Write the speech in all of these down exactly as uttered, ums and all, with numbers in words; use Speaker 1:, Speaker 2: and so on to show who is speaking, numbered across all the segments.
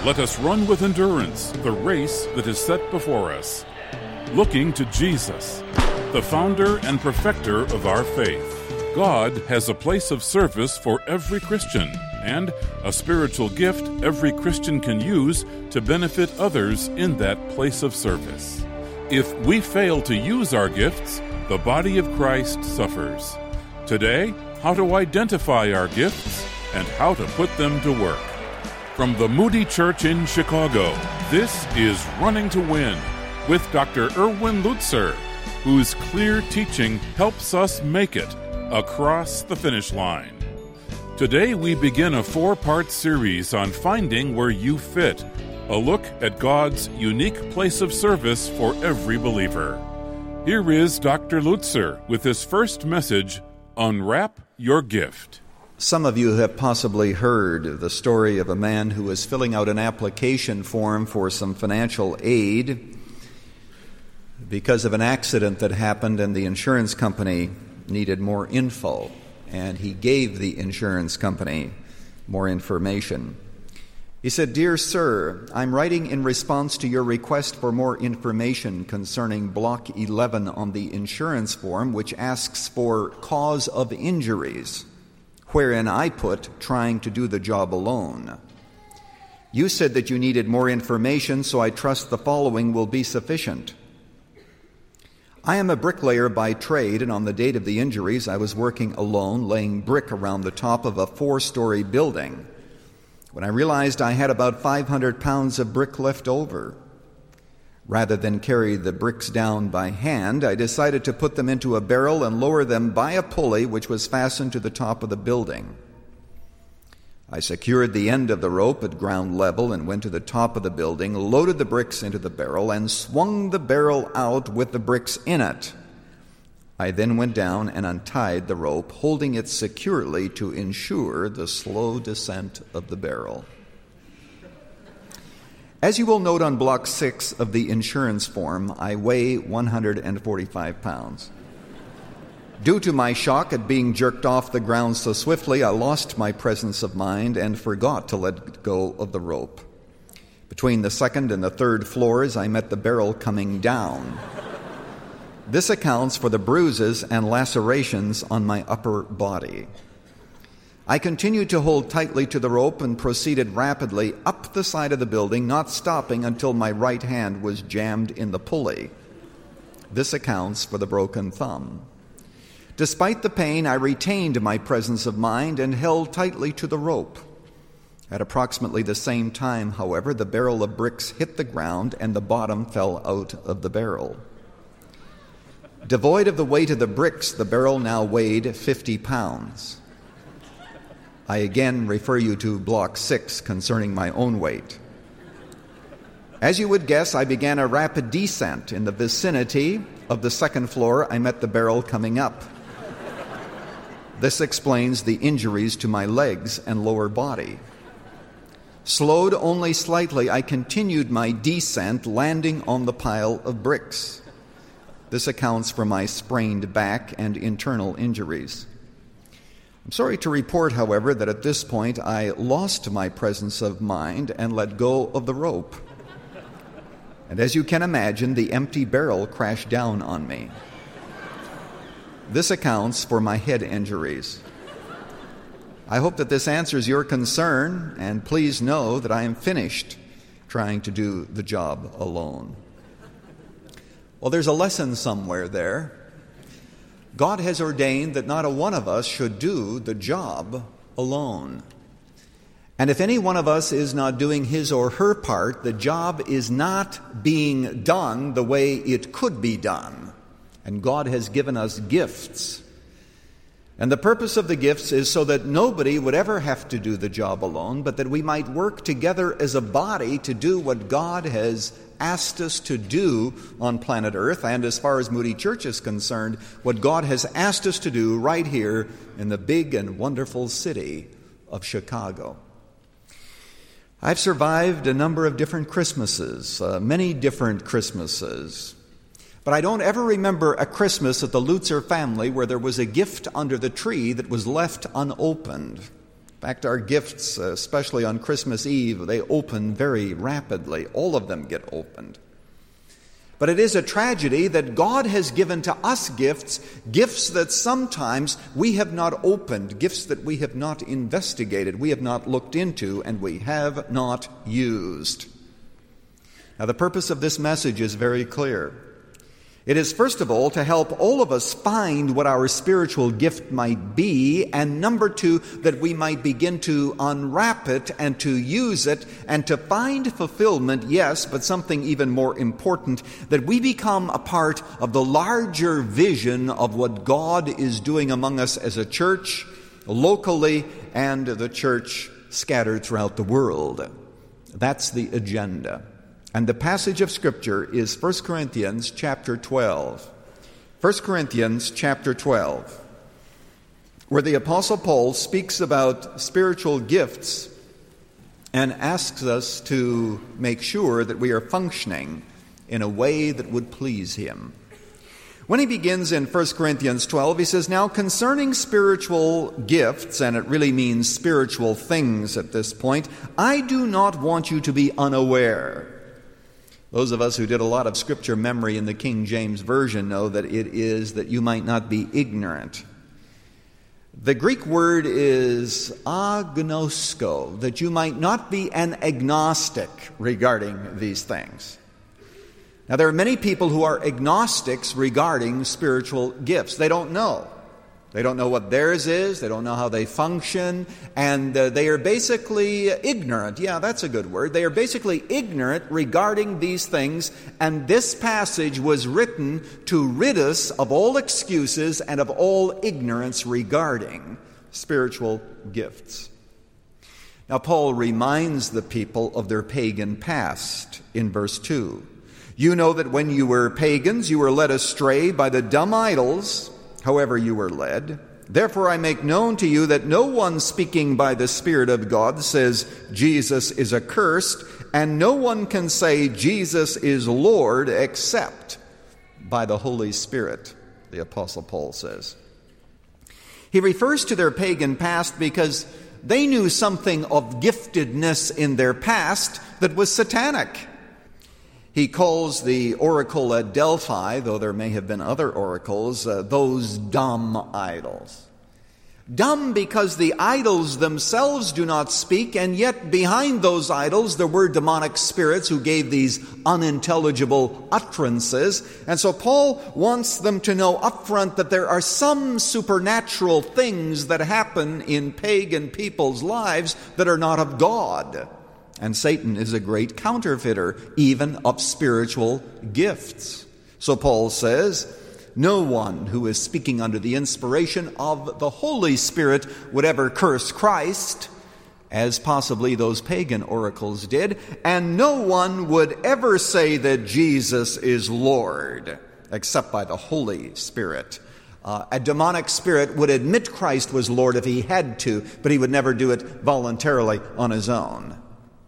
Speaker 1: Let us run with endurance the race that is set before us, looking to Jesus, the founder and perfecter of our faith. God has a place of service for every Christian and a spiritual gift every Christian can use to benefit others in that place of service. If we fail to use our gifts, the body of Christ suffers. Today, how to identify our gifts and how to put them to work. From the Moody Church in Chicago, this is Running to Win with Doctor Erwin Lutzer, whose clear teaching helps us make it across the finish line. Today we begin a four-part series on finding where you fit, a look at God's unique place of service for every believer. Here is Doctor Lutzer with his first message, Unwrap Your Gift.
Speaker 2: Some of you have possibly heard the story of a man who was filling out an application form for some financial aid because of an accident that happened, and the insurance company needed more info, and he gave the insurance company more information. He said, "Dear sir, I'm writing in response to your request for more information concerning Block eleven on the insurance form, which asks for cause of injuries, wherein I put trying to do the job alone. You said that you needed more information, so I trust the following will be sufficient. I am a bricklayer by trade, and on the date of the injuries, I was working alone, laying brick around the top of a four-story building, when I realized I had about five hundred pounds of brick left over. Rather than carry the bricks down by hand, I decided to put them into a barrel and lower them by a pulley which was fastened to the top of the building. I secured the end of the rope at ground level and went to the top of the building, loaded the bricks into the barrel, and swung the barrel out with the bricks in it. I then went down and untied the rope, holding it securely to ensure the slow descent of the barrel. As you will note on Block six of the insurance form, I weigh one hundred forty-five pounds. Due to my shock at being jerked off the ground so swiftly, I lost my presence of mind and forgot to let go of the rope. Between the second and the third floors, I met the barrel coming down. This accounts for the bruises and lacerations on my upper body. I continued to hold tightly to the rope and proceeded rapidly up the side of the building, not stopping until my right hand was jammed in the pulley. This accounts for the broken thumb. Despite the pain, I retained my presence of mind and held tightly to the rope. At approximately the same time, however, the barrel of bricks hit the ground and the bottom fell out of the barrel. Devoid of the weight of the bricks, the barrel now weighed fifty pounds. I again refer you to Block six concerning my own weight. As you would guess, I began a rapid descent. In the vicinity of the second floor, I met the barrel coming up. This explains the injuries to my legs and lower body. Slowed only slightly, I continued my descent, landing on the pile of bricks. This accounts for my sprained back and internal injuries. I'm sorry to report, however, that at this point I lost my presence of mind and let go of the rope. And as you can imagine, the empty barrel crashed down on me. This accounts for my head injuries. I hope that this answers your concern, and please know that I am finished trying to do the job alone. Well, there's a lesson somewhere there. God has ordained that not a one of us should do the job alone. And if any one of us is not doing his or her part, the job is not being done the way it could be done. And God has given us gifts. And the purpose of the gifts is so that nobody would ever have to do the job alone, but that we might work together as a body to do what God has asked us to do on planet Earth, and as far as Moody Church is concerned, what God has asked us to do right here in the big and wonderful city of Chicago. I've survived a number of different Christmases, uh, many different Christmases. But I don't ever remember a Christmas at the Lutzer family where there was a gift under the tree that was left unopened. In fact, our gifts, especially on Christmas Eve, they open very rapidly. All of them get opened. But it is a tragedy that God has given to us gifts, gifts that sometimes we have not opened, gifts that we have not investigated, we have not looked into, and we have not used. Now, the purpose of this message is very clear. It is, first of all, to help all of us find what our spiritual gift might be, and number two, that we might begin to unwrap it and to use it and to find fulfillment, yes, but something even more important, that we become a part of the larger vision of what God is doing among us as a church, locally, and the church scattered throughout the world. That's the agenda. And the passage of Scripture is First Corinthians chapter twelve. First Corinthians chapter twelve, where the Apostle Paul speaks about spiritual gifts and asks us to make sure that we are functioning in a way that would please him. When he begins in First Corinthians twelve, he says, "Now concerning spiritual gifts," and it really means spiritual things at this point, "I do not want you to be unaware." Those of us who did a lot of scripture memory in the King James Version know that it is that you might not be ignorant. The Greek word is agnosko, that you might not be an agnostic regarding these things. Now, there are many people who are agnostics regarding spiritual gifts. They don't know. They don't know what theirs is. They don't know how they function. And uh, they are basically ignorant. Yeah, that's a good word. They are basically ignorant regarding these things. And this passage was written to rid us of all excuses and of all ignorance regarding spiritual gifts. Now, Paul reminds the people of their pagan past in verse two. "You know that when you were pagans, you were led astray by the dumb idols, however you were led. Therefore I make known to you that no one speaking by the Spirit of God says Jesus is accursed, and no one can say Jesus is Lord except by the Holy Spirit," the Apostle Paul says. He refers to their pagan past because they knew something of giftedness in their past that was satanic. He calls the oracle at Delphi, though there may have been other oracles, uh, those dumb idols. Dumb because the idols themselves do not speak, and yet behind those idols there were demonic spirits who gave these unintelligible utterances. And so Paul wants them to know up front that there are some supernatural things that happen in pagan people's lives that are not of God. And Satan is a great counterfeiter, even of spiritual gifts. So Paul says, no one who is speaking under the inspiration of the Holy Spirit would ever curse Christ, as possibly those pagan oracles did, and no one would ever say that Jesus is Lord, except by the Holy Spirit. Uh, a demonic spirit would admit Christ was Lord if he had to, but he would never do it voluntarily on his own.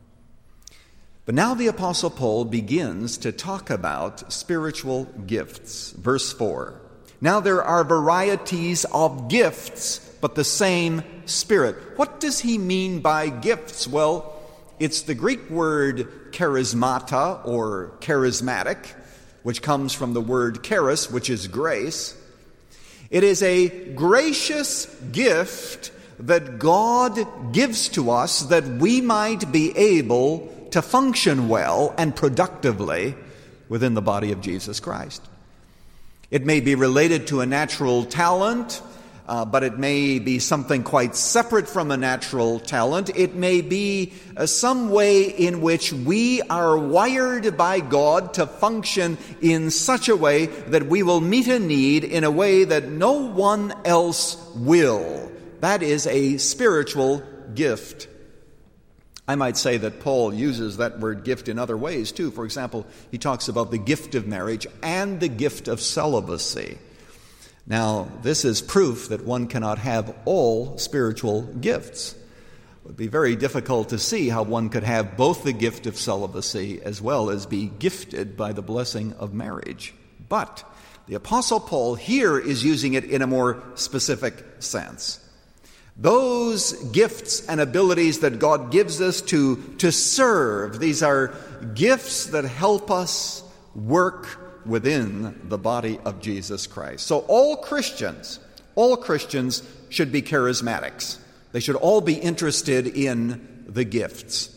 Speaker 2: But now the Apostle Paul begins to talk about spiritual gifts. Verse four. Now there are varieties of gifts, but the same Spirit. What does he mean by gifts? Well, it's the Greek word charismata or charismatic, which comes from the word charis, which is grace. It is a gracious gift that God gives to us that we might be able to function well and productively within the body of Jesus Christ. It may be related to a natural talent, uh, but it may be something quite separate from a natural talent. It may be uh, some way in which we are wired by God to function in such a way that we will meet a need in a way that no one else will. That is a spiritual gift. I might say that Paul uses that word gift in other ways too. For example, he talks about the gift of marriage and the gift of celibacy. Now, this is proof that one cannot have all spiritual gifts. It would be very difficult to see how one could have both the gift of celibacy as well as be gifted by the blessing of marriage. But the Apostle Paul here is using it in a more specific sense. Those gifts and abilities that God gives us to, to serve, these are gifts that help us work within the body of Jesus Christ. So all Christians, all Christians should be charismatics. They should all be interested in the gifts.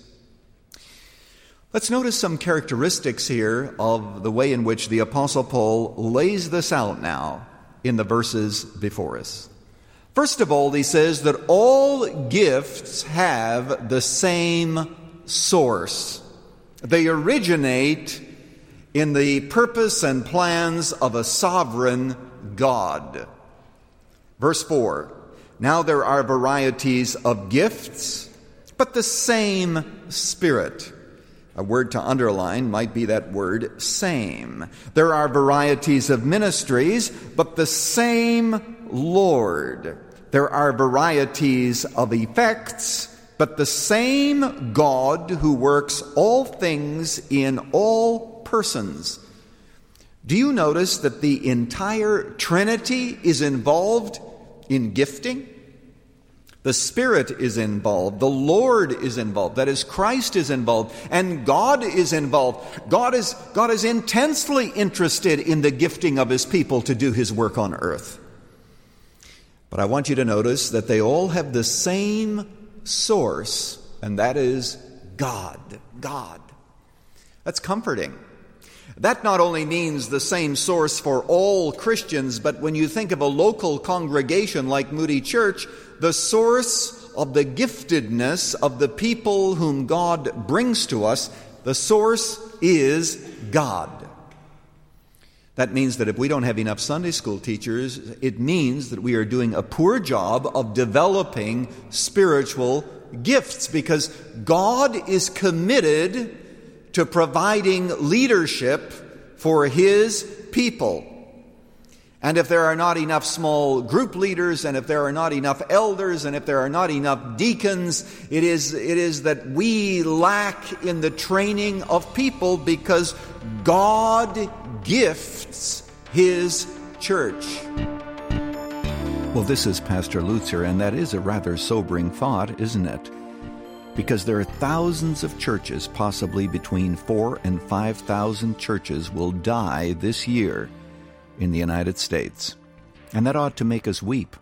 Speaker 2: Let's notice some characteristics here of the way in which the Apostle Paul lays this out now in the verses before us. First of all, he says that all gifts have the same source. They originate in the purpose and plans of a sovereign God. Verse four, now there are varieties of gifts, but the same Spirit. A word to underline might be that word same. There are varieties of ministries, but the same Lord. There are varieties of effects, but the same God who works all things in all persons. Do you notice that the entire Trinity is involved in gifting? The Spirit is involved. The Lord is involved. That is, Christ is involved. And God is involved. God is, God is intensely interested in the gifting of His people to do His work on earth. But I want you to notice that they all have the same source, and that is God. God. That's comforting. That not only means the same source for all Christians, but when you think of a local congregation like Moody Church, the source of the giftedness of the people whom God brings to us, the source is God. That means that if we don't have enough Sunday school teachers, it means that we are doing a poor job of developing spiritual gifts, because God is committed to providing leadership for His people. And if there are not enough small group leaders, and if there are not enough elders, and if there are not enough deacons, it is, it is that we lack in the training of people, because God gifts His church.
Speaker 3: Well, this is Pastor Lutzer, and that is a rather sobering thought, isn't it? Because there are thousands of churches, possibly between four and five thousand churches will die this year in the United States. And that ought to make us weep.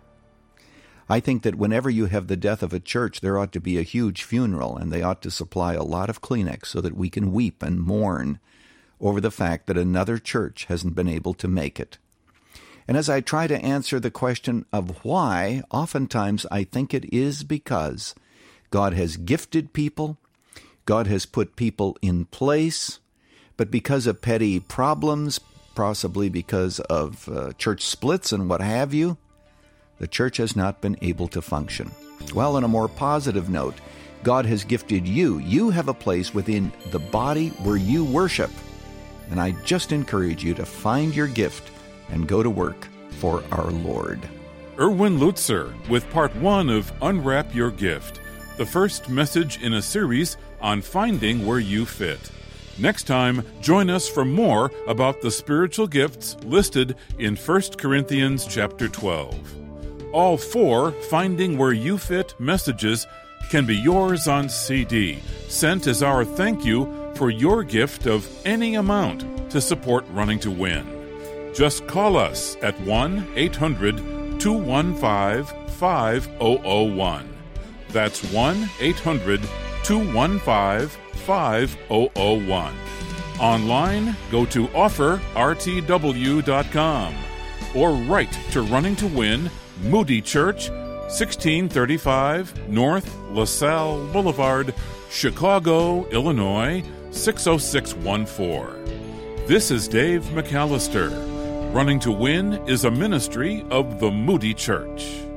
Speaker 3: I think that whenever you have the death of a church, there ought to be a huge funeral, and they ought to supply a lot of Kleenex so that we can weep and mourn over the fact that another church hasn't been able to make it. And as I try to answer the question of why, oftentimes I think it is because God has gifted people, God has put people in place, but because of petty problems, possibly because of uh, church splits and what have you, the church has not been able to function. Well, on a more positive note, God has gifted you. You have a place within the body where you worship. And I just encourage you to find your gift and go to work for our Lord.
Speaker 1: Erwin Lutzer with part one of Unwrap Your Gift, the first message in a series on finding where you fit. Next time, join us for more about the spiritual gifts listed in First Corinthians chapter twelve. All four Finding Where You Fit messages can be yours on C D, sent as our thank you for your gift of any amount to support Running to Win. Just call us at one eight hundred two one five five zero zero one. That's one eight hundred two one five five zero zero one. Online, go to offer r t w dot com or write to Running to Win, Moody Church, sixteen thirty-five North LaSalle Boulevard, Chicago, Illinois, six oh six one four. This is Dave McAllister. Running to Win is a ministry of the Moody Church.